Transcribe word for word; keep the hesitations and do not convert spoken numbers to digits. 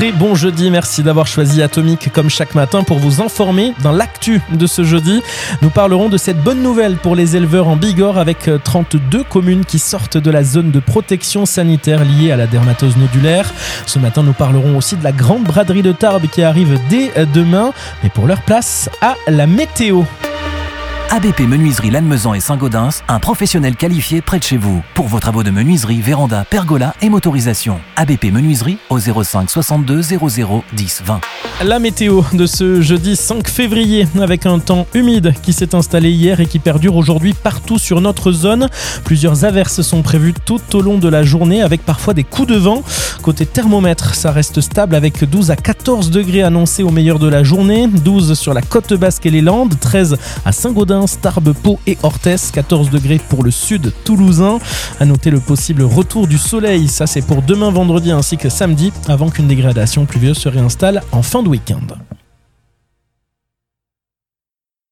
Très bon jeudi, merci d'avoir choisi Atomique comme chaque matin pour vous informer dans l'actu de ce jeudi. Nous parlerons de cette bonne nouvelle pour les éleveurs en Bigorre avec trente-deux communes qui sortent de la zone de protection sanitaire liée à la dermatose nodulaire. Ce matin, nous parlerons aussi de la grande braderie de Tarbes qui arrive dès demain. Mais pour leur place à la météo. A B P Menuiserie Lannemezan et Saint-Gaudens, un professionnel qualifié près de chez vous. Pour vos travaux de menuiserie, véranda, pergola et motorisation. A B P Menuiserie au zéro cinq soixante-deux zéro zéro dix vingt. La météo de ce jeudi cinq février avec un temps humide qui s'est installé hier et qui perdure aujourd'hui partout sur notre zone. Plusieurs averses sont prévues tout au long de la journée avec parfois des coups de vent. Côté thermomètre, ça reste stable avec douze à quatorze degrés annoncés au meilleur de la journée. douze sur la côte basque et les Landes, treize à Saint-Gaudens, Tarbes, Pau et Orthès, quatorze degrés pour le sud toulousain. À noter le possible retour du soleil, ça c'est pour demain vendredi ainsi que samedi, avant qu'une dégradation pluvieuse se réinstalle en fin de week-end.